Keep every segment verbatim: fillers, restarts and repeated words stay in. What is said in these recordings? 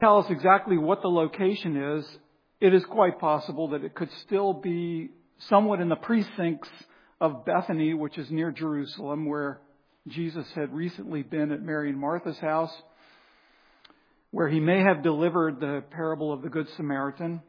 tell us exactly what the location is, it is quite possible that it could still be somewhat in the precincts of Bethany, which is near Jerusalem, where Jesus had recently been at Mary and Martha's house, where he may have delivered the parable of the Good Samaritan.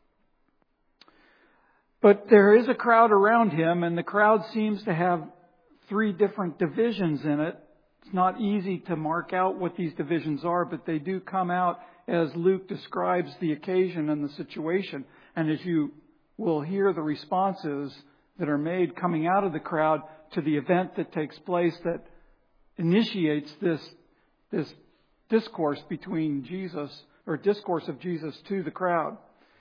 But there is a crowd around him, and the crowd seems to have three different divisions in it. It's not easy to mark out what these divisions are, but they do come out as Luke describes the occasion and the situation. And as you will hear the responses that are made coming out of the crowd to the event that takes place that initiates this, this discourse between Jesus, or discourse of Jesus to the crowd.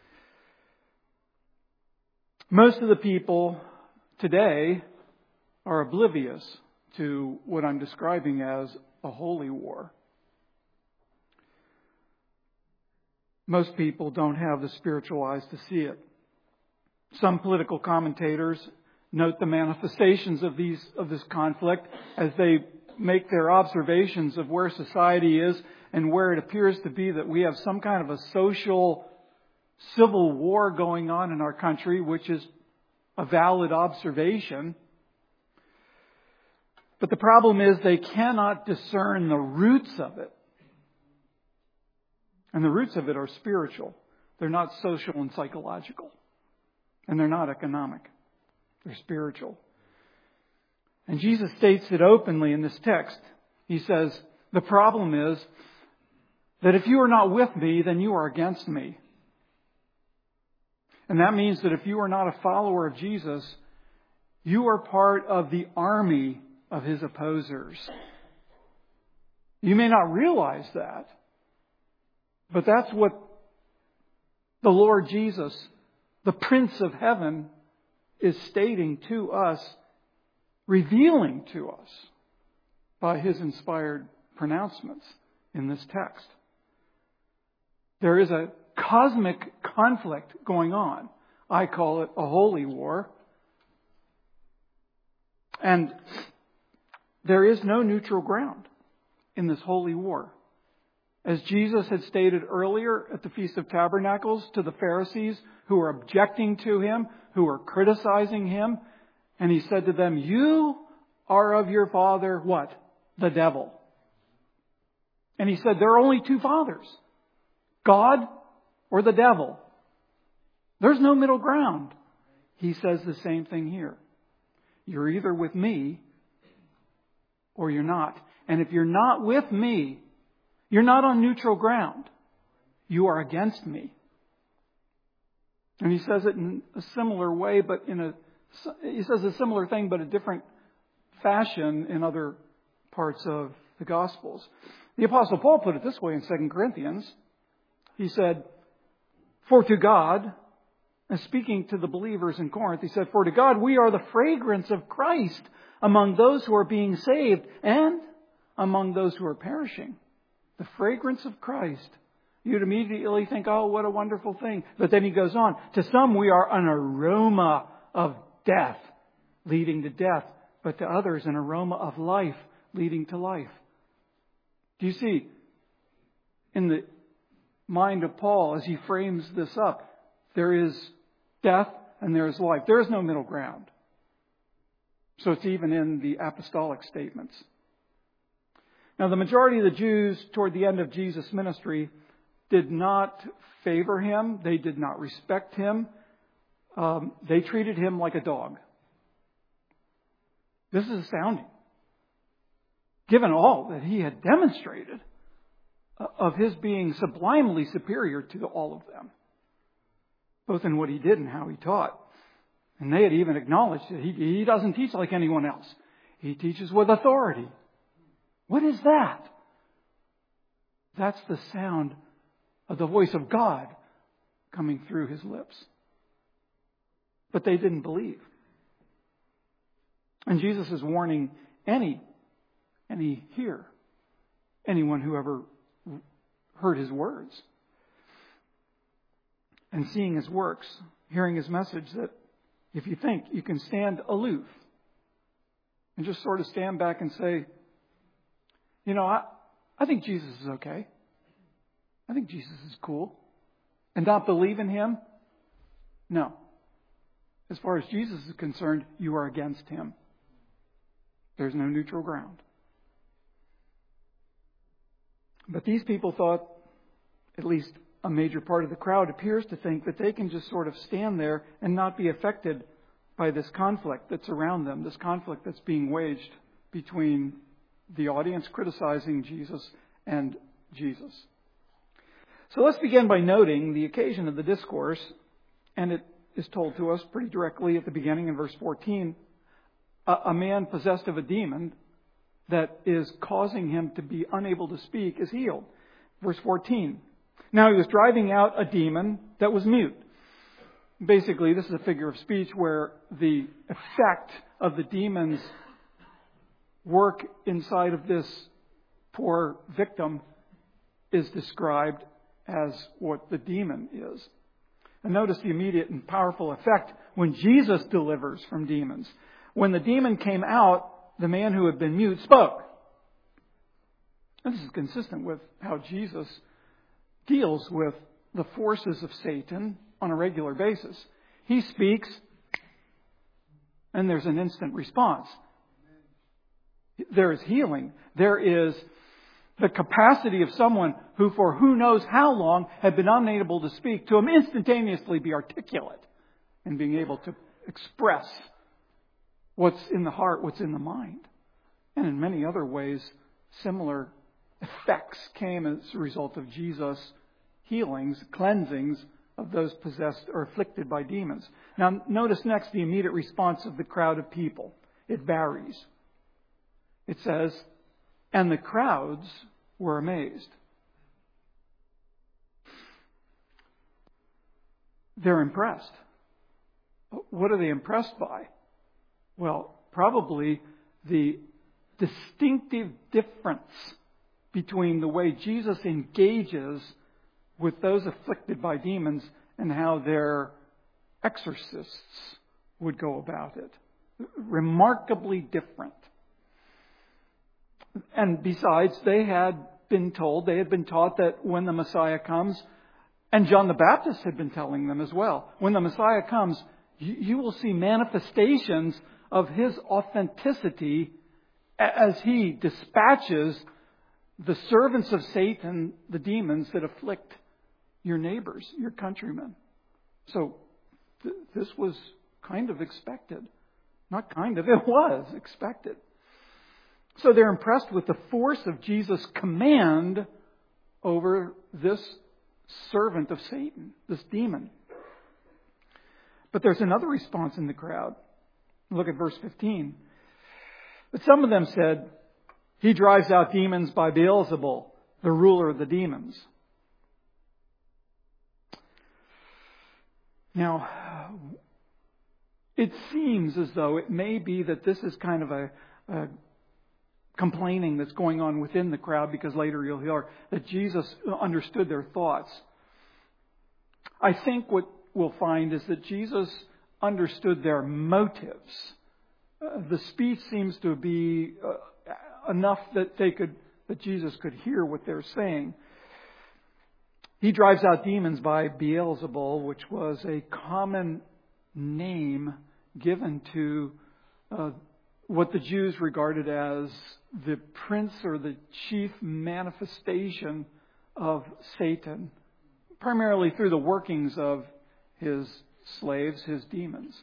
Most of the people today are oblivious to what I'm describing as a holy war. Most people don't have the spiritual eyes to see it. Some political commentators note the manifestations of these of this conflict as they make their observations of where society is and where it appears to be that we have some kind of a social civil war going on in our country, which is a valid observation. But the problem is they cannot discern the roots of it. And the roots of it are spiritual. They're not social and psychological. And they're not economic. They're spiritual. And Jesus states it openly in this text. He says, the problem is that if you are not with me, then you are against me. And that means that if you are not a follower of Jesus, you are part of the army of his opposers. You may not realize that, but that's what the Lord Jesus, the Prince of Heaven, is stating to us, revealing to us by his inspired pronouncements in this text. There is a cosmic conflict going on. I call it a holy war. And there is no neutral ground in this holy war. As Jesus had stated earlier at the Feast of Tabernacles to the Pharisees who were objecting to him, who were criticizing him, and he said to them, you are of your father, what? The devil. And he said, there are only two fathers, God or the devil. There's no middle ground. He says the same thing here. You're either with me or you're not. And if you're not with me, you're not on neutral ground. You are against me. And he says it in a similar way, but in a, he says a similar thing, but a different fashion in other parts of the Gospels. The Apostle Paul put it this way in Second Corinthians. He said, for to God, and speaking to the believers in Corinth, he said, for to God we are the fragrance of Christ among those who are being saved and among those who are perishing. The fragrance of Christ. You'd immediately think, oh, what a wonderful thing. But then he goes on. To some we are an aroma of death, leading to death. But to others an aroma of life, leading to life. Do you see? In the mind of Paul, as he frames this up, there is death and there is life. There is no middle ground. So it's even in the apostolic statements. Now, the majority of the Jews toward the end of Jesus' ministry did not favor him. They did not respect him. Um, they treated him like a dog. This is astounding. Given all that he had demonstrated of his being sublimely superior to all of them, both in what he did and how he taught. And they had even acknowledged that he, he doesn't teach like anyone else. He teaches with authority. What is that? That's the sound of the voice of God coming through his lips. But they didn't believe. And Jesus is warning any, any here, anyone who ever heard his words and seeing his works, hearing his message, that if you think you can stand aloof and just sort of stand back and say, you know, I, I think Jesus is okay. I think Jesus is cool. And not believe in him? No. As far as Jesus is concerned, you are against him. There's no neutral ground. But these people thought, at least a major part of the crowd appears to think, that they can just sort of stand there and not be affected by this conflict that's around them, this conflict that's being waged between the audience criticizing Jesus and Jesus. So let's begin by noting the occasion of the discourse, and it is told to us pretty directly at the beginning in verse fourteen. A, a man possessed of a demon that is causing him to be unable to speak is healed. Verse fourteen. Now he was driving out a demon that was mute. Basically, this is a figure of speech where the effect of the demon's work inside of this poor victim is described as what the demon is. And notice the immediate and powerful effect when Jesus delivers from demons. When the demon came out, the man who had been mute spoke. This is consistent with how Jesus deals with the forces of Satan on a regular basis. He speaks, and there's an instant response. There is healing. There is the capacity of someone who for who knows how long had been unable to speak to him instantaneously be articulate and being able to express what's in the heart, what's in the mind. And in many other ways, similar effects came as a result of Jesus' healings, cleansings of those possessed or afflicted by demons. Now, notice next the immediate response of the crowd of people. It varies. It says, and the crowds were amazed. They're impressed. What are they impressed by? Well, probably the distinctive difference between the way Jesus engages with those afflicted by demons and how their exorcists would go about it. Remarkably different. And besides, they had been told, they had been taught that when the Messiah comes, and John the Baptist had been telling them as well, when the Messiah comes, you, you will see manifestations of his authenticity as he dispatches the servants of Satan, the demons that afflict your neighbors, your countrymen. So th- this was kind of expected. Not kind of, it was expected. So they're impressed with the force of Jesus' command over this servant of Satan, this demon. But there's another response in the crowd. Look at verse fifteen. But some of them said, he drives out demons by Beelzebul, the ruler of the demons. Now, it seems as though it may be that this is kind of a, a complaining that's going on within the crowd, because later you'll hear that Jesus understood their thoughts. I think what we'll find is that Jesus understood their motives. Uh, the speech seems to be uh, enough that they could, that Jesus could hear what they're saying. He drives out demons by Beelzebul, which was a common name given to uh, what the Jews regarded as the prince or the chief manifestation of Satan, primarily through the workings of his slaves, his demons.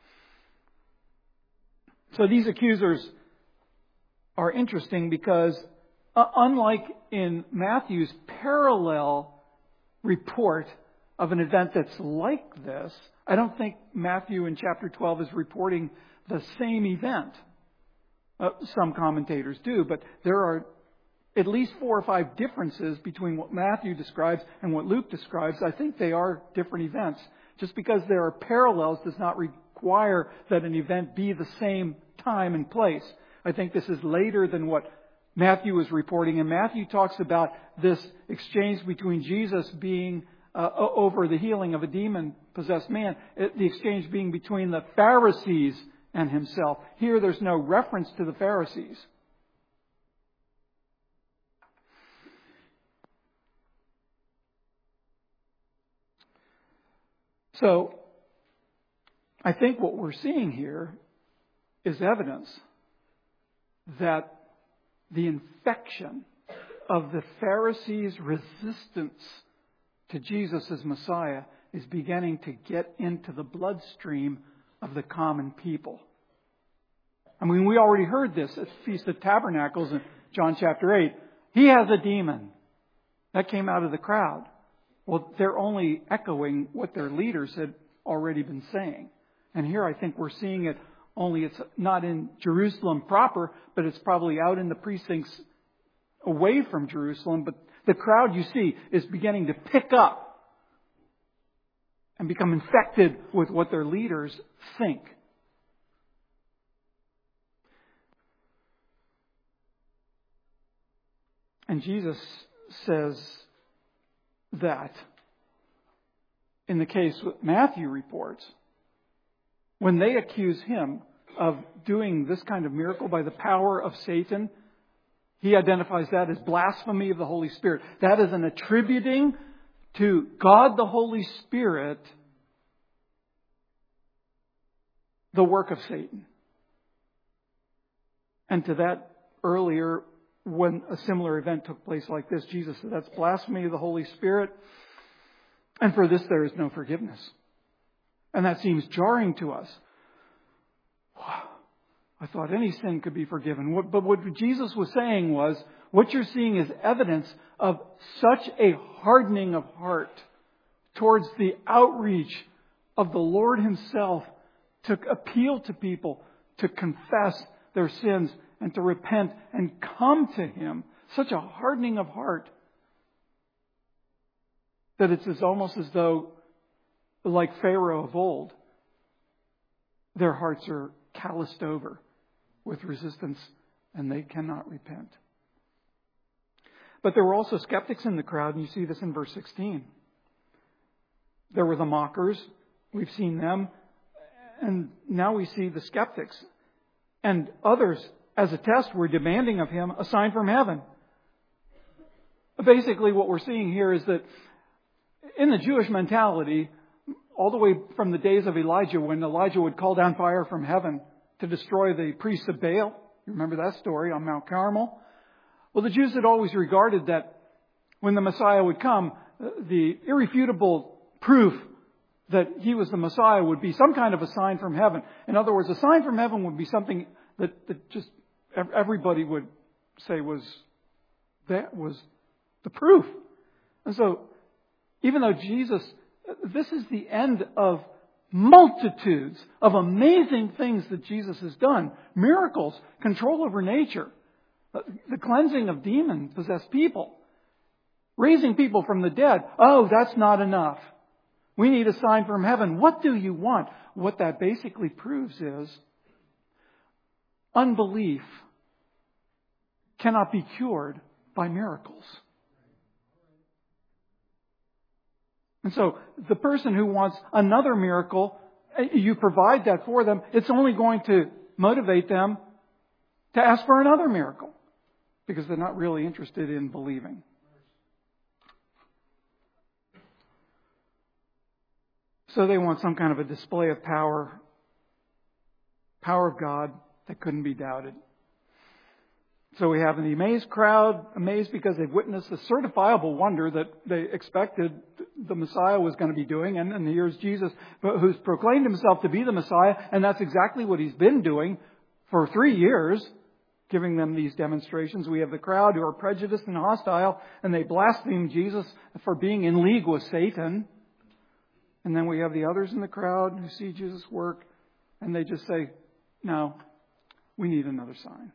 So these accusers are interesting because uh, unlike in Matthew's parallel report of an event that's like this, I don't think Matthew in chapter twelve is reporting the same event. Uh, some commentators do, but there are at least four or five differences between what Matthew describes and what Luke describes. I think they are different events. Just because there are parallels does not require that an event be the same time and place. I think this is later than what Matthew is reporting, and Matthew talks about this exchange between Jesus being uh, over the healing of a demon-possessed man, the exchange being between the Pharisees and himself. Here there's no reference to the Pharisees. So, I think what we're seeing here is evidence that the infection of the Pharisees' resistance to Jesus as Messiah is beginning to get into the bloodstream of the common people. I mean, we already heard this at the Feast of Tabernacles in John chapter eight. He has a demon. That came out of the crowd. Well, they're only echoing what their leaders had already been saying. And here I think we're seeing it, only it's not in Jerusalem proper, but it's probably out in the precincts away from Jerusalem. But the crowd, you see, is beginning to pick up and become infected with what their leaders think. And Jesus says that in the case what Matthew reports, when they accuse him of doing this kind of miracle by the power of Satan, he identifies that as blasphemy of the Holy Spirit. That is an attributing to God the Holy Spirit the work of Satan. And to that earlier, when a similar event took place like this, Jesus said that's blasphemy of the Holy Spirit. And for this there is no forgiveness. And that seems jarring to us. Wow. I thought any sin could be forgiven. But what Jesus was saying was, what you're seeing is evidence of such a hardening of heart towards the outreach of the Lord Himself to appeal to people to confess their sins and to repent and come to Him. Such a hardening of heart that it's as almost as though, like Pharaoh of old, their hearts are calloused over with resistance and they cannot repent. But there were also skeptics in the crowd, and you see this in verse sixteen. There were the mockers. We've seen them. And now we see the skeptics. And others, as a test, were demanding of Him a sign from heaven. Basically, what we're seeing here is that in the Jewish mentality, all the way from the days of Elijah, when Elijah would call down fire from heaven to destroy the priests of Baal. You remember that story on Mount Carmel? Well, the Jews had always regarded that when the Messiah would come, the irrefutable proof that He was the Messiah would be some kind of a sign from heaven. In other words, a sign from heaven would be something that, that just everybody would say was, that was the proof. And so, even though Jesus, this is the end of multitudes of amazing things that Jesus has done. Miracles, control over nature, the cleansing of demon-possessed people, raising people from the dead. Oh, that's not enough. We need a sign from heaven. What do you want? What that basically proves is unbelief cannot be cured by miracles. And so the person who wants another miracle, you provide that for them, it's only going to motivate them to ask for another miracle because they're not really interested in believing. So they want some kind of a display of power, power of God that couldn't be doubted. So we have the amazed crowd, amazed because they've witnessed the certifiable wonder that they expected the Messiah was going to be doing. And, and here's Jesus, who's proclaimed Himself to be the Messiah. And that's exactly what He's been doing for three years, giving them these demonstrations. We have the crowd who are prejudiced and hostile, and they blaspheme Jesus for being in league with Satan. And then we have the others in the crowd who see Jesus work, and they just say, no, we need another sign.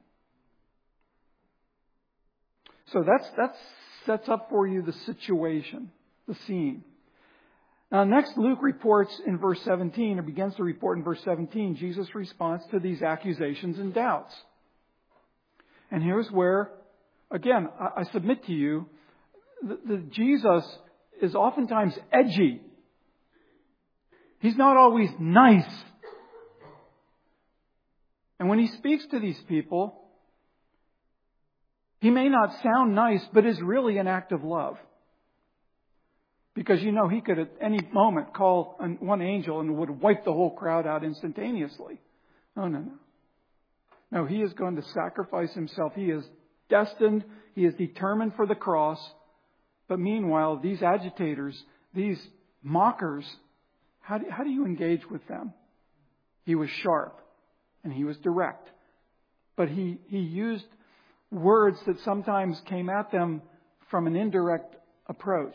So that's that sets up for you the situation, the scene. Now next, Luke reports in verse seventeen, or begins to report in verse seventeen, Jesus' response to these accusations and doubts. And here's where, again, I, I submit to you, that Jesus is oftentimes edgy. He's not always nice. And when He speaks to these people, He may not sound nice, but is really an act of love. Because you know he could at any moment call one angel and would wipe the whole crowd out instantaneously. No, no, no. No, he is going to sacrifice himself. He is destined. He is determined for the cross. But meanwhile, these agitators, these mockers, how do, how do you engage with them? He was sharp and he was direct. But he, he used words that sometimes came at them from an indirect approach.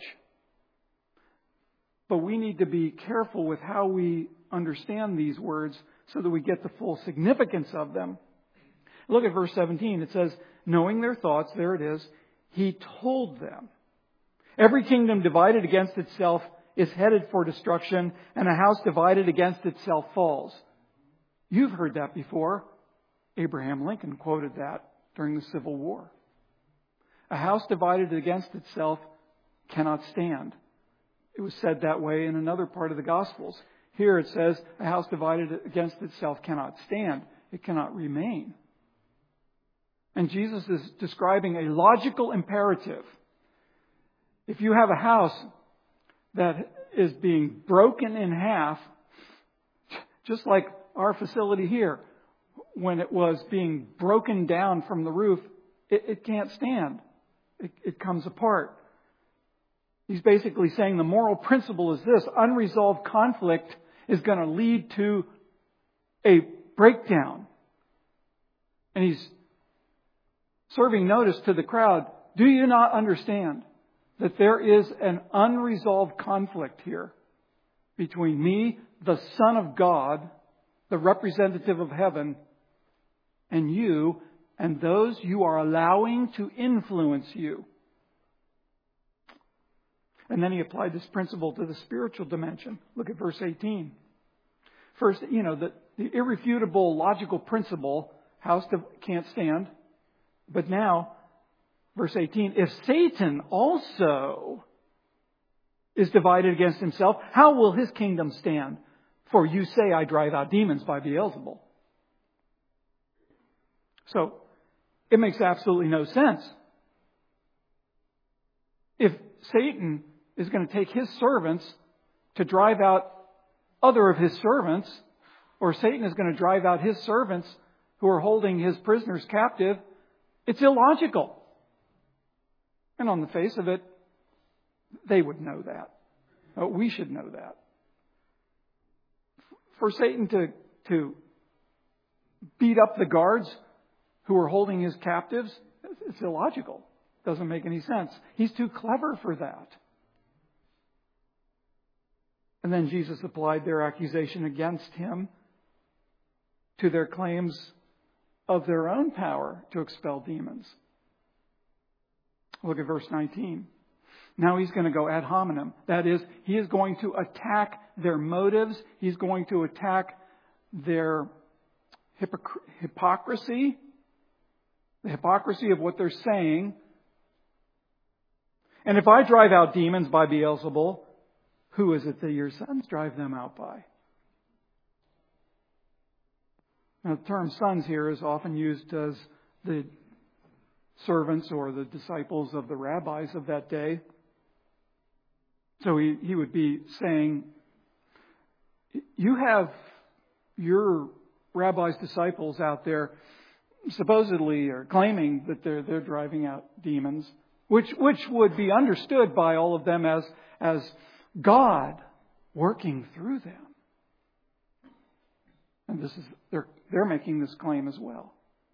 But we need to be careful with how we understand these words so that we get the full significance of them. Look at verse seventeen. It says, knowing their thoughts, there it is, he told them. Every kingdom divided against itself is headed for destruction, and a house divided against itself falls. You've heard that before. Abraham Lincoln quoted that during the Civil War. A house divided against itself cannot stand. It was said that way in another part of the Gospels. Here it says, a house divided against itself cannot stand. It cannot remain. And Jesus is describing a logical imperative. If you have a house that is being broken in half, just like our facility here, when it was being broken down from the roof, it, it can't stand. It, it comes apart. He's basically saying the moral principle is this: unresolved conflict is going to lead to a breakdown. And he's serving notice to the crowd. Do you not understand that there is an unresolved conflict here between me, the Son of God, the representative of heaven, and you, and those you are allowing to influence you? And then he applied this principle to the spiritual dimension. Look at verse eighteen. First, you know, the, the irrefutable logical principle, house can't stand. But now, verse eighteen, if Satan also is divided against himself, how will his kingdom stand? For you say, I drive out demons by Beelzebul. So, it makes absolutely no sense. If Satan is going to take his servants to drive out other of his servants, or Satan is going to drive out his servants who are holding his prisoners captive, it's illogical. And on the face of it, they would know that. We should know that. For Satan to, to beat up the guards who are holding his captives, it's illogical. Doesn't make any sense. He's too clever for that. And then Jesus applied their accusation against him to their claims of their own power to expel demons. Look at verse nineteen. Now he's going to go ad hominem. That is, he is going to attack their motives. He's going to attack their hypocr- hypocrisy, the hypocrisy of what they're saying. And if I drive out demons by Beelzebul, who is it that your sons drive them out by? Now, the term sons here is often used as the servants or the disciples of the rabbis of that day. So he, he would be saying, you have your rabbi's disciples out there supposedly or claiming that they're they're driving out demons, which which would be understood by all of them as as God working through them. And this is they're they're making this claim as well.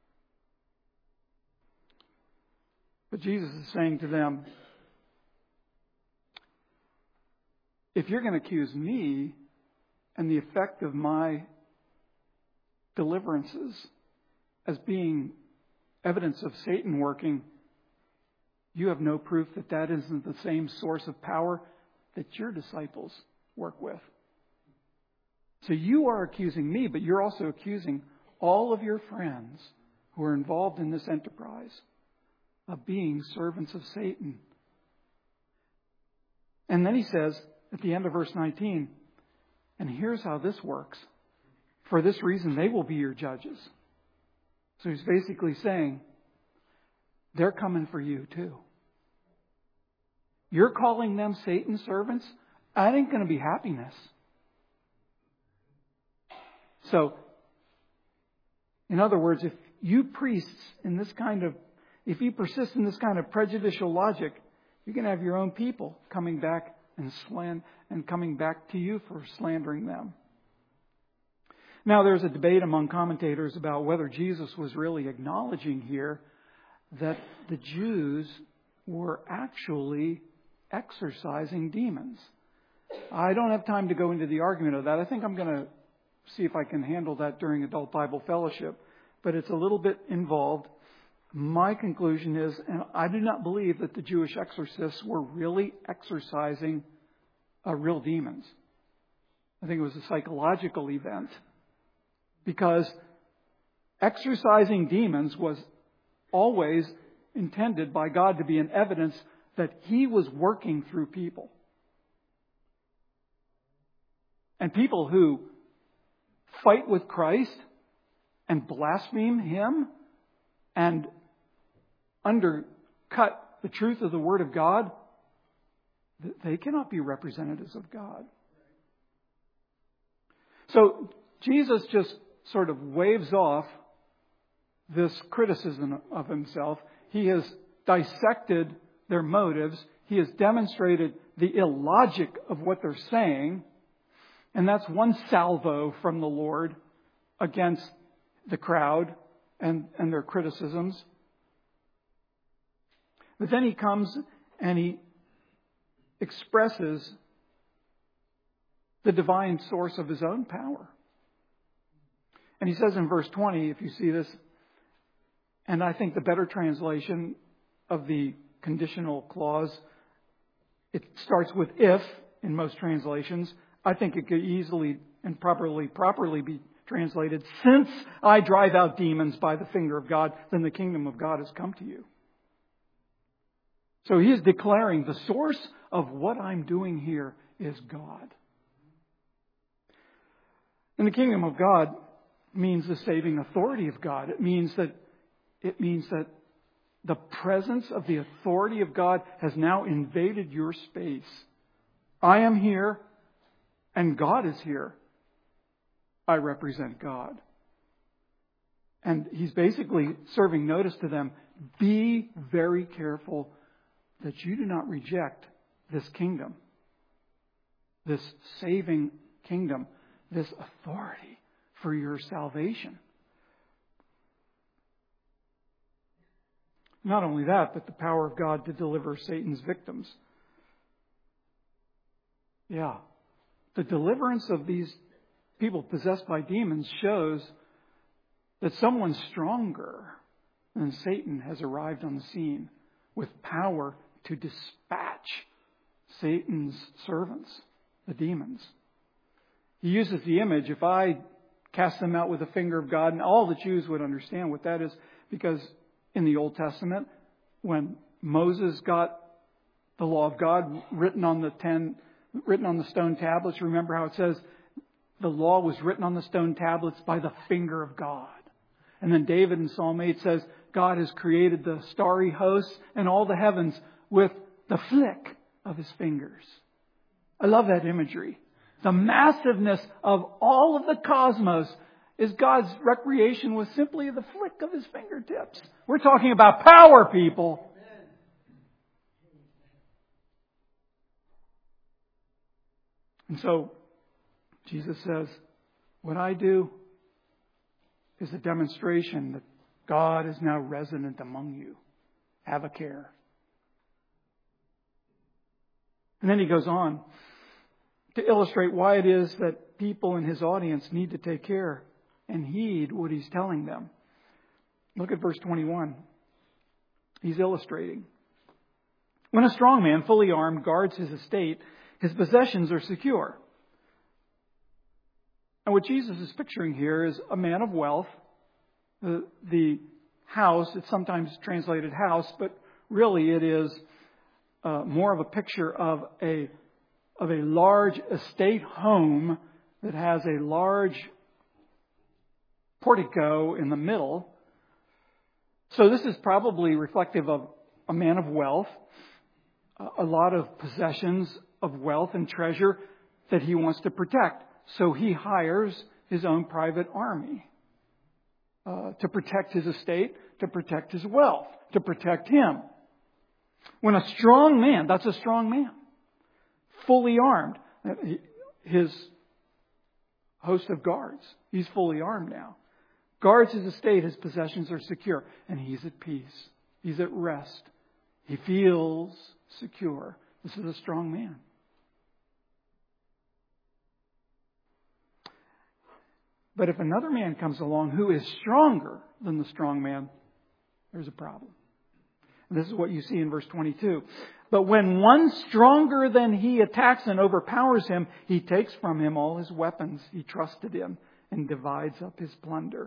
But Jesus is saying to them, if you're going to accuse me and the effect of my deliverances as being evidence of Satan working, you have no proof that that isn't the same source of power that your disciples work with. So you are accusing me, but you're also accusing all of your friends who are involved in this enterprise of being servants of Satan. And then he says at the end of verse nineteen, and here's how this works. For this reason, they will be your judges. So he's basically saying, they're coming for you too. you're calling them Satan's servants? That ain't going to be happiness. So, in other words, if you priests in this kind of, if you persist in this kind of prejudicial logic, you're going to have your own people coming back and slan and coming back to you for slandering them. Now, there's a debate among commentators about whether Jesus was really acknowledging here that the Jews were actually exorcising demons. I don't have time to go into the argument of that. I think I'm going to see if I can handle that during Adult Bible Fellowship, but it's a little bit involved. My conclusion is, and I do not believe that the Jewish exorcists were really exorcising uh, real demons. I think it was a psychological event, because exorcising demons was always intended by God to be an evidence that He was working through people. And people who fight with Christ and blaspheme Him and undercut the truth of the Word of God, they cannot be representatives of God. So Jesus just sort of waves off this criticism of Himself. He has dissected their motives. He has demonstrated the illogic of what they're saying. And that's one salvo from the Lord against the crowd and, and their criticisms. But then He comes and He expresses the divine source of His own power. And He says in verse twenty, if you see this, and I think the better translation of the conditional clause, it starts with if in most translations. I think it could easily and properly properly be translated, since I drive out demons by the finger of God, then the kingdom of God has come to you. So He is declaring the source of what I'm doing here is God. And the kingdom of God means the saving authority of God. It means that it means that the presence of the authority of God has now invaded your space. I am here and God is here. I represent God. And He's basically serving notice to them. Be very careful that you do not reject this kingdom, this saving kingdom, this authority for your salvation. Not only that, but the power of God to deliver Satan's victims. Yeah. The deliverance of these people possessed by demons shows that someone stronger than Satan has arrived on the scene with power to dispatch Satan's servants, the demons. He uses the image, if I cast them out with the finger of God, and all the Jews would understand what that is, because in the Old Testament, when Moses got the law of God written on the ten, written on the stone tablets, remember how it says the law was written on the stone tablets by the finger of God. And then David in Psalm eight says, God has created the starry hosts and all the heavens with the flick of His fingers. I love that imagery. The massiveness of all of the cosmos is God's recreation with simply the flick of His fingertips. We're talking about power, people. And so Jesus says, what I do is a demonstration that God is now resident among you. Have a care. And then He goes on to illustrate why it is that people in His audience need to take care and heed what He's telling them. Look at verse twenty-one. He's illustrating. When a strong man, fully armed, guards his estate, his possessions are secure. And what Jesus is picturing here is a man of wealth. The, the house, it's sometimes translated house, but really it is uh, more of a picture of a of a large estate home that has a large portico in the middle. So this is probably reflective of a man of wealth. a lot of possessions of wealth and treasure that he wants to protect. So he hires his own private army uh, to protect his estate, to protect his wealth, to protect him. When a strong man, that's a strong man, fully armed, his host of guards, he's fully armed now, guards his estate, his possessions are secure, and he's at peace. He's at rest. He feels secure. This is a strong man. But if another man comes along who is stronger than the strong man, there's a problem. And this is what you see in verse twenty-two. But when one stronger than he attacks and overpowers him, he takes from him all his weapons he trusted in and divides up his plunder.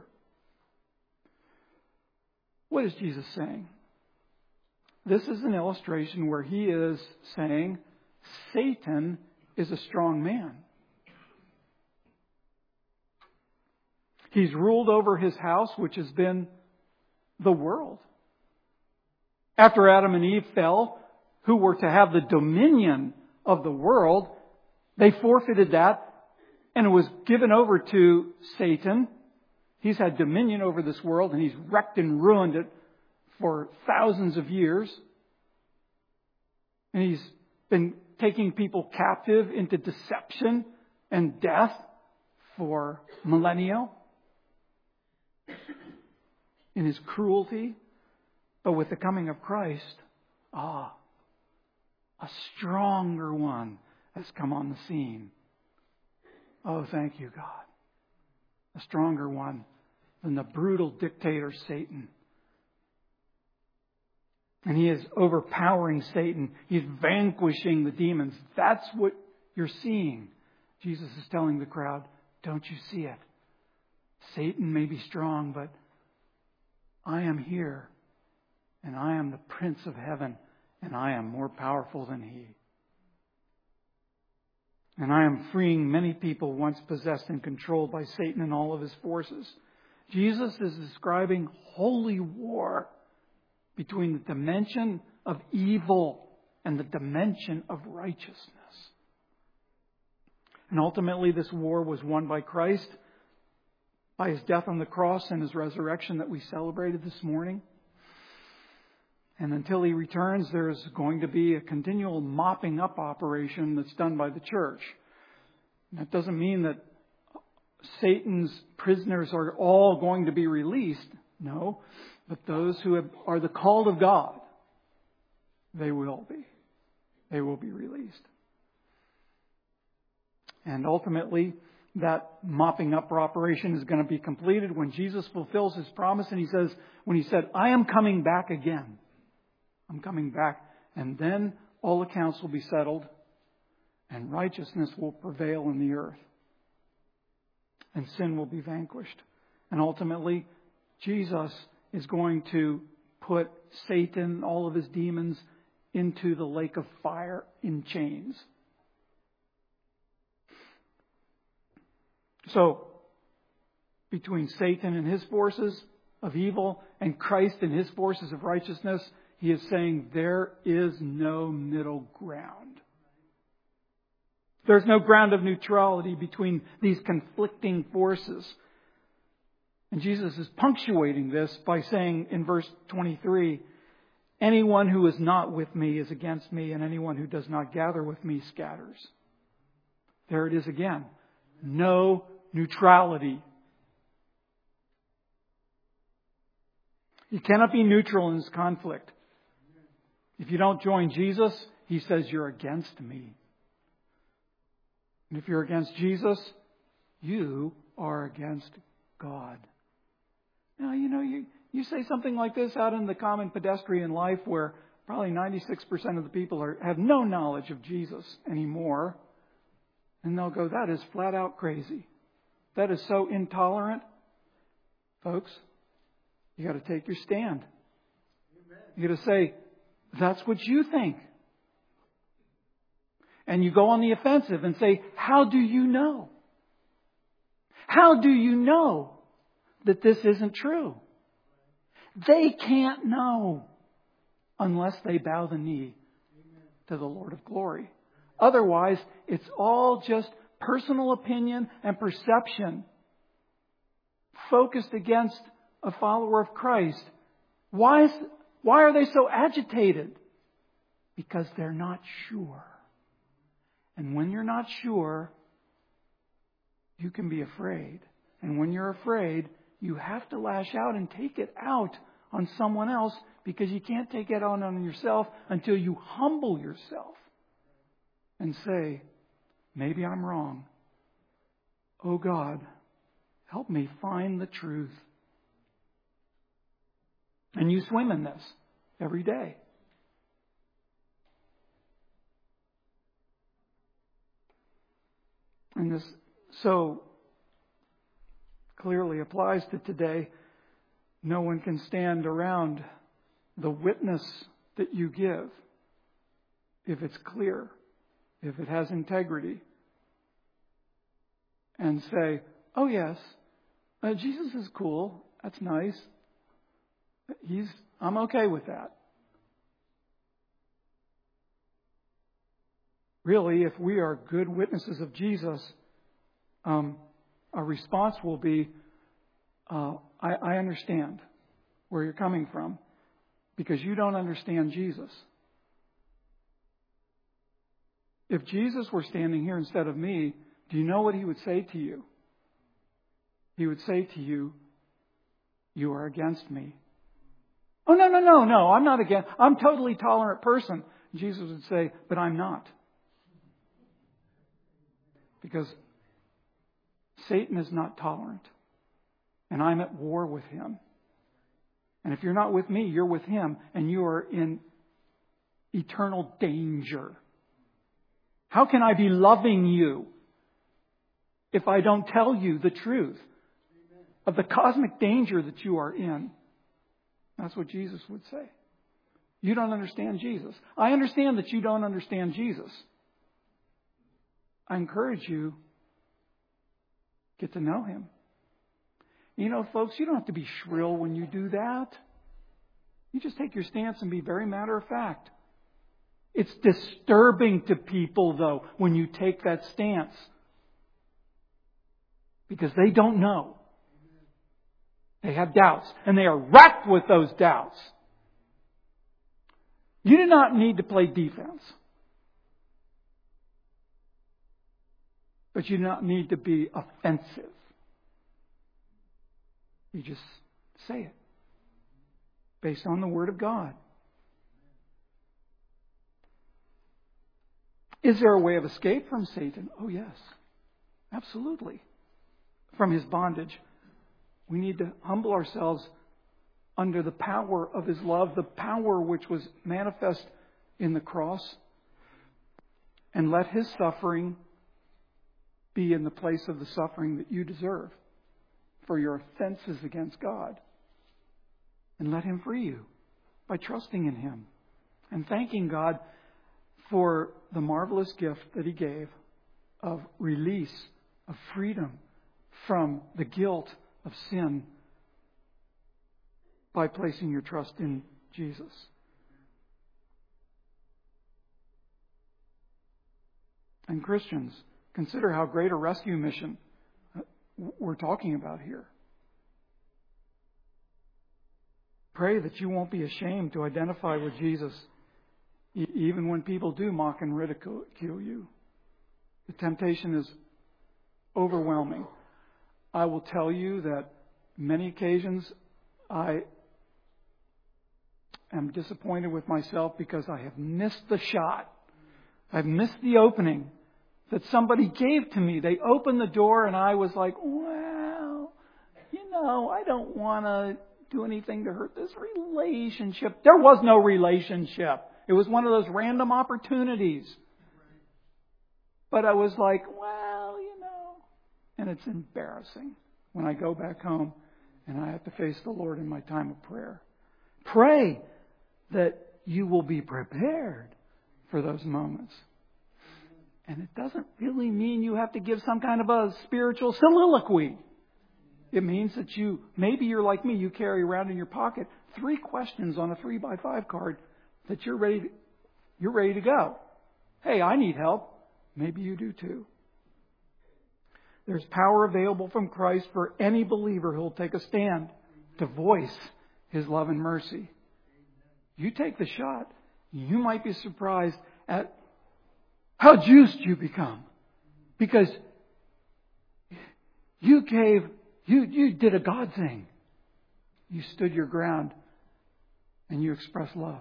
What is Jesus saying? This is an illustration where he is saying Satan is a strong man. He's ruled over his house, which has been the world. After Adam and Eve fell, who were to have the dominion of the world, they forfeited that and it was given over to Satan. He's had dominion over this world and he's wrecked and ruined it for thousands of years. And he's been taking people captive into deception and death for millennia in his cruelty. But with the coming of Christ, ah, a stronger one has come on the scene. Oh, thank you, God. A stronger one than the brutal dictator Satan. And he is overpowering Satan. He's vanquishing the demons. That's what you're seeing. Jesus is telling the crowd, don't you see it? Satan may be strong, but I am here. And I am the Prince of Heaven. And I am more powerful than he. And I am freeing many people once possessed and controlled by Satan and all of his forces. Jesus is describing holy war between the dimension of evil and the dimension of righteousness. And ultimately this war was won by Christ by his death on the cross and his resurrection that we celebrated this morning. And until he returns, there's going to be a continual mopping up operation that's done by the church. That doesn't mean that Satan's prisoners are all going to be released. No. But those who have, are the called of God, they will be. They will be released. And ultimately, that mopping up operation is going to be completed when Jesus fulfills his promise. And he says, when he said, I am coming back again. I'm coming back. And then all accounts will be settled and righteousness will prevail in the earth. And sin will be vanquished. And ultimately, Jesus is going to put Satan, all of his demons, into the lake of fire in chains. So, between Satan and his forces of evil and Christ and his forces of righteousness, he is saying there is no middle ground. There's no ground of neutrality between these conflicting forces. And Jesus is punctuating this by saying in verse twenty-three, anyone who is not with me is against me, and anyone who does not gather with me scatters. There it is again. No neutrality. You cannot be neutral in this conflict. If you don't join Jesus, he says you're against me. And if you're against Jesus, you are against God. Now, you know, you, you say something like this out in the common pedestrian life where probably ninety-six percent of the people are, have no knowledge of Jesus anymore. And they'll go, that is flat out crazy. That is so intolerant. Folks, you got to take your stand. You got to say, that's what you think. And you go on the offensive and say, how do you know? How do you know that this isn't true? They can't know unless they bow the knee to the Lord of glory. Otherwise, it's all just personal opinion and perception focused against a follower of Christ. Why is, why are they so agitated? Because they're not sure. And when you're not sure, you can be afraid. And when you're afraid, you have to lash out and take it out on someone else, because you can't take it out on yourself until you humble yourself and say, maybe I'm wrong. Oh God, help me find the truth. And you swim in this every day. And this so clearly applies to today. No one can stand around the witness that you give if it's clear, if it has integrity, and say, oh yes, uh, Jesus is cool. That's nice. He's, I'm okay with that. Really, if we are good witnesses of Jesus, um, our response will be, uh, I, I understand where you're coming from, because you don't understand Jesus. If Jesus were standing here instead of me, do you know what He would say to you? He would say to you, you are against me. Oh, no, no, no, no, I'm not against. I'm a totally tolerant person. Jesus would say, but I'm not. Because Satan is not tolerant. And I'm at war with him. And if you're not with me, you're with him. And you are in eternal danger. How can I be loving you if I don't tell you the truth of the cosmic danger that you are in? That's what Jesus would say. You don't understand Jesus. I understand that you don't understand Jesus. I encourage you, get to know Him. You know, folks, you don't have to be shrill when you do that. You just take your stance and be very matter of fact. It's disturbing to people, though, when you take that stance. Because they don't know. They have doubts. And they are racked with those doubts. You do not need to play defense. But you do not need to be offensive. You just say it. Based on the Word of God. Is there a way of escape from Satan? Oh yes. Absolutely. From his bondage. We need to humble ourselves under the power of His love, the power which was manifest in the cross, and let His suffering be in the place of the suffering that you deserve for your offenses against God. And let Him free you by trusting in Him and thanking God for the marvelous gift that He gave of release, of freedom from the guilt of sin by placing your trust in Jesus. And Christians, consider how great a rescue mission we're talking about here. Pray that you won't be ashamed to identify with Jesus, e- even when people do mock and ridicule you. The temptation is overwhelming. I will tell you that many occasions I am disappointed with myself because I have missed the shot. I've missed the opening that somebody gave to me. They opened the door and I was like, well, you know, I don't want to do anything to hurt this relationship. There was no relationship. It was one of those random opportunities. But I was like, well, you know, and it's embarrassing when I go back home and I have to face the Lord in my time of prayer. Pray that you will be prepared for those moments. And it doesn't really mean you have to give some kind of a spiritual soliloquy. It means that you, maybe you're like me, you carry around in your pocket three questions on a three by five card that you're ready to, You're ready to go. Hey, I need help. Maybe you do too. There's power available from Christ for any believer who will take a stand to voice His love and mercy. You take the shot. You might be surprised at how juiced you become. Because you gave, you, you did a God thing. You stood your ground and you expressed love.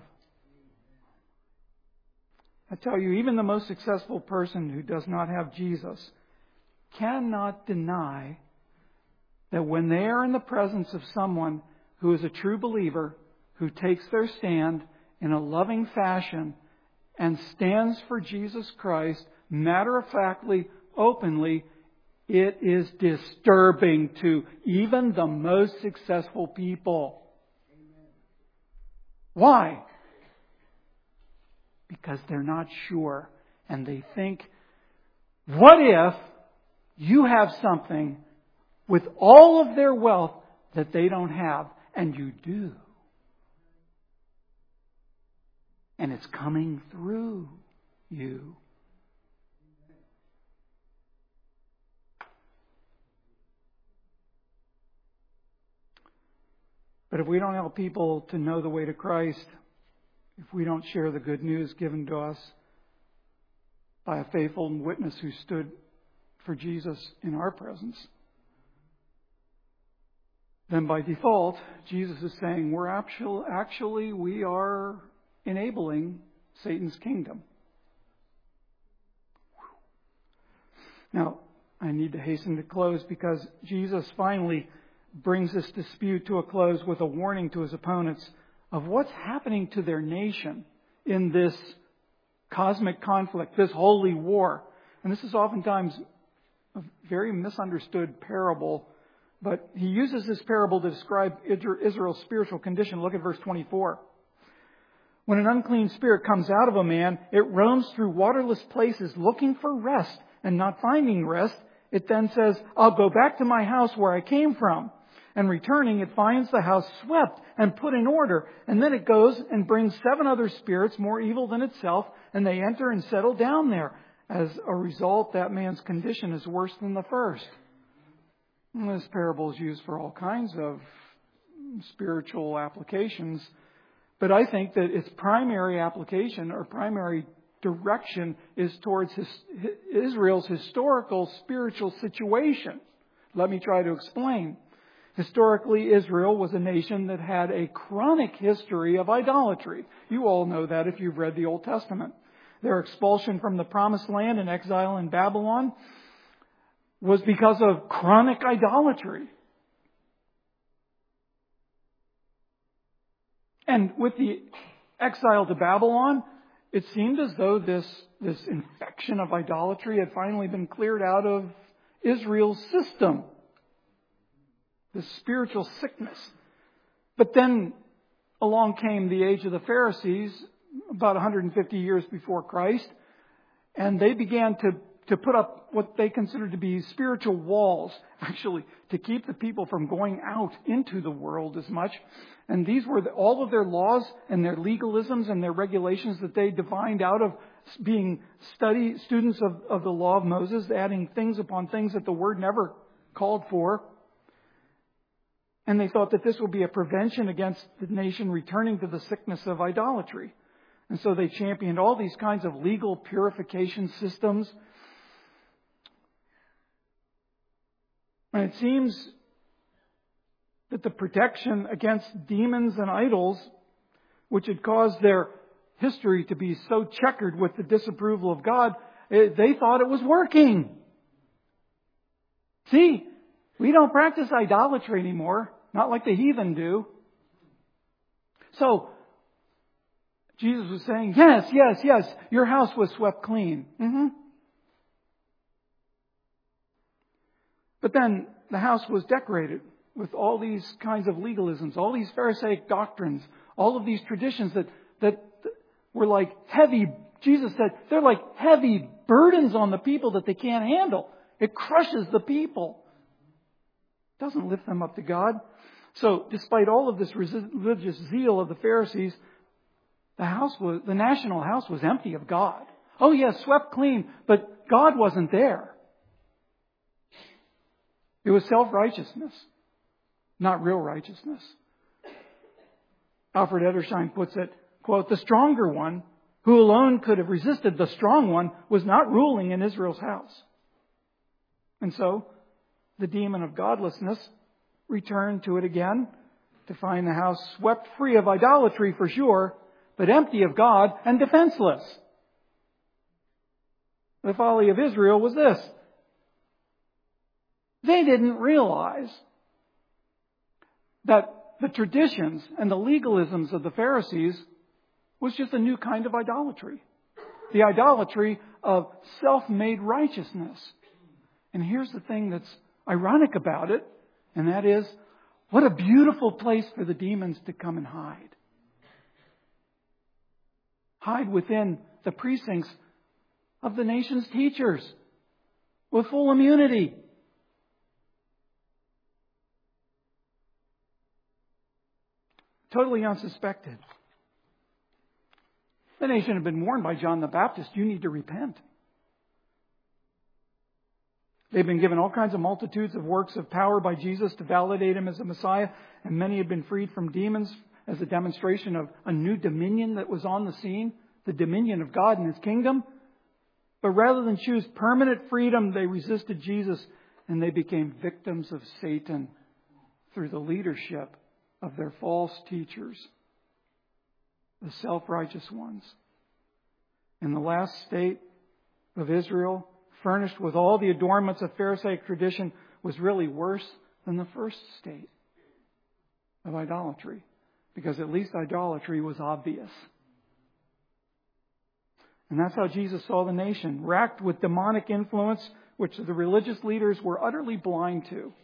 I tell you, even the most successful person who does not have Jesus cannot deny that when they are in the presence of someone who is a true believer, who takes their stand in a loving fashion and stands for Jesus Christ, matter-of-factly, openly, it is disturbing to even the most successful people. Amen. Why? Because they're not sure. And they think, what if you have something with all of their wealth that they don't have? And you do. And it's coming through you. But if we don't help people to know the way to Christ, if we don't share the good news given to us by a faithful witness who stood for Jesus in our presence, then by default, Jesus is saying we're actually, actually we are enabling Satan's kingdom. Now, I need to hasten to close because Jesus finally brings this dispute to a close with a warning to his opponents of what's happening to their nation in this cosmic conflict, this holy war. And this is oftentimes a very misunderstood parable, but he uses this parable to describe Israel's spiritual condition. Look at verse twenty-four. When an unclean spirit comes out of a man, it roams through waterless places looking for rest, and not finding rest, it then says, I'll go back to my house where I came from. And returning, it finds the house swept and put in order. And then it goes and brings seven other spirits more evil than itself, and they enter and settle down there. As a result, that man's condition is worse than the first. And this parable is used for all kinds of spiritual applications. But I think that its primary application or primary direction is towards his, Israel's historical spiritual situation. Let me try to explain. Historically, Israel was a nation that had a chronic history of idolatry. You all know that if you've read the Old Testament. Their expulsion from the Promised Land and exile in Babylon was because of chronic idolatry. And with the exile to Babylon, it seemed as though this, this infection of idolatry had finally been cleared out of Israel's system. This spiritual sickness. But then along came the age of the Pharisees, about one hundred fifty years before Christ, and they began to, to put up what they considered to be spiritual walls, actually, to keep the people from going out into the world as much. And these were the, all of their laws and their legalisms and their regulations that they divined out of being study students of, of the law of Moses, adding things upon things that the Word never called for. And they thought that this would be a prevention against the nation returning to the sickness of idolatry. And so they championed all these kinds of legal purification systems. And it seems that the protection against demons and idols, which had caused their history to be so checkered with the disapproval of God, they thought it was working. See, we don't practice idolatry anymore, not like the heathen do. So, Jesus was saying, yes, yes, yes, your house was swept clean. Mm-hmm. But then the house was decorated with all these kinds of legalisms, all these Pharisaic doctrines, all of these traditions that, that were like heavy, Jesus said, they're like heavy burdens on the people that they can't handle. It crushes the people. It doesn't lift them up to God. So despite all of this religious zeal of the Pharisees, The house was, the national house was empty of God. Oh yes, swept clean, but God wasn't there. It was self-righteousness, not real righteousness. Alfred Edersheim puts it, quote, "The stronger one, who alone could have resisted the strong one, was not ruling in Israel's house." And so, the demon of godlessness returned to it again to find the house swept free of idolatry for sure, but empty of God and defenseless. The folly of Israel was this. They didn't realize that the traditions and the legalisms of the Pharisees was just a new kind of idolatry. The idolatry of self-made righteousness. And here's the thing that's ironic about it, and that is, what a beautiful place for the demons to come and hide. Hide within the precincts of the nation's teachers with full immunity. Totally unsuspected. The nation had been warned by John the Baptist, you need to repent. They've been given all kinds of multitudes of works of power by Jesus to validate Him as the Messiah, and many have been freed from demons as a demonstration of a new dominion that was on the scene, the dominion of God and His kingdom. But rather than choose permanent freedom, they resisted Jesus and they became victims of Satan through the leadership of their false teachers, the self-righteous ones. And the last state of Israel, furnished with all the adornments of Pharisaic tradition, was really worse than the first state of idolatry, because at least idolatry was obvious. And that's how Jesus saw the nation, racked with demonic influence, which the religious leaders were utterly blind to.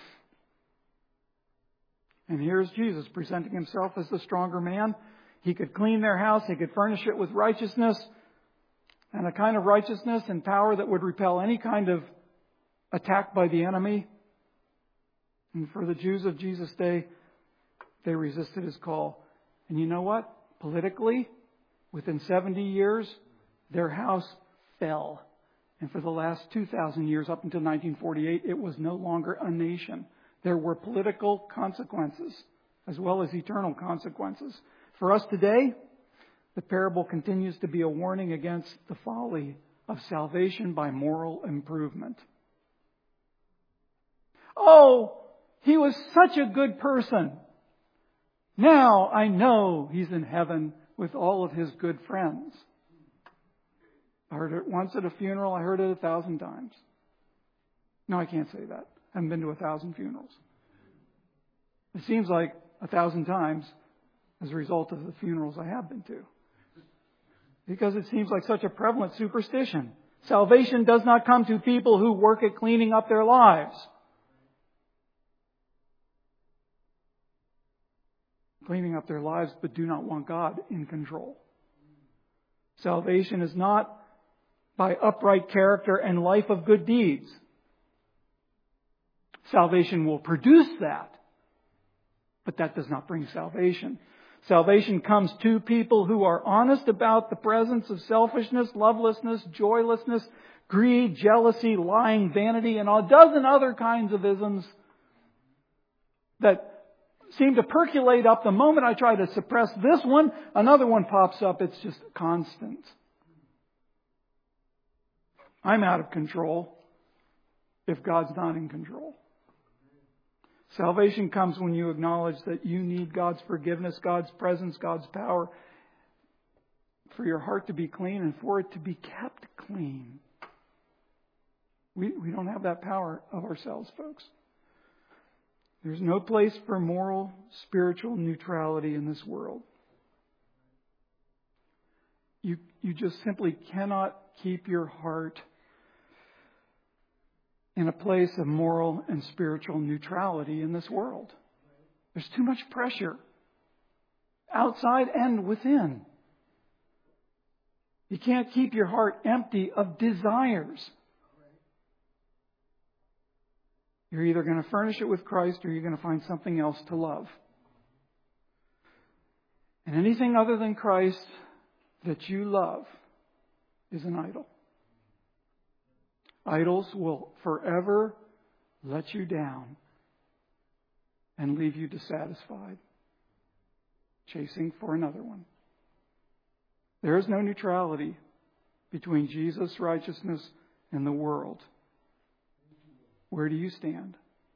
And here's Jesus presenting Himself as the stronger man. He could clean their house. He could furnish it with righteousness, and a kind of righteousness and power that would repel any kind of attack by the enemy. And for the Jews of Jesus' day, they resisted His call. And you know what? Politically, within seventy years, their house fell. And for the last two thousand years, up until nineteen forty-eight, it was no longer a nation. There were political consequences as well as eternal consequences. For us today, the parable continues to be a warning against the folly of salvation by moral improvement. Oh, he was such a good person. Now I know he's in heaven with all of his good friends. I heard it once at a funeral. I heard it a thousand times. No, I can't say that. I haven't been to a thousand funerals. It seems like a thousand times as a result of the funerals I have been to. Because it seems like such a prevalent superstition. Salvation does not come to people who work at cleaning up their lives. Cleaning up their lives, but do not want God in control. Salvation is not by upright character and life of good deeds. Salvation will produce that, but that does not bring salvation. Salvation comes to people who are honest about the presence of selfishness, lovelessness, joylessness, greed, jealousy, lying, vanity, and a dozen other kinds of isms that seem to percolate up. The moment I try to suppress this one, another one pops up. It's just constant. I'm out of control if God's not in control. Salvation comes when you acknowledge that you need God's forgiveness, God's presence, God's power for your heart to be clean and for it to be kept clean. We, we don't have that power of ourselves, folks. There's no place for moral, spiritual neutrality in this world. You, you just simply cannot keep your heart in a place of moral and spiritual neutrality in this world. There's too much pressure, outside and within. You can't keep your heart empty of desires. You're either going to furnish it with Christ or you're going to find something else to love. And anything other than Christ that you love is an idol. Idols will forever let you down and leave you dissatisfied, chasing for another one. There is no neutrality between Jesus' righteousness and the world. Where do you stand?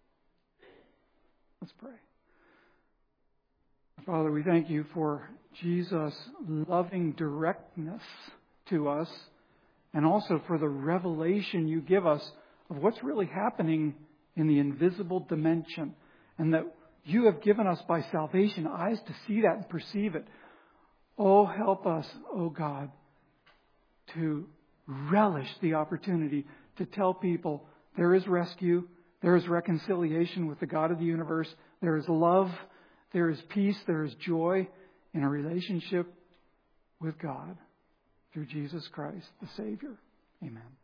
Let's pray. Father, we thank you for Jesus' loving directness to us, and also for the revelation you give us of what's really happening in the invisible dimension, and that you have given us by salvation eyes to see that and perceive it. Oh, help us, oh God, to relish the opportunity to tell people there is rescue, there is reconciliation with the God of the universe, there is love, there is peace, there is joy in a relationship with God through Jesus Christ, the Savior. Amen.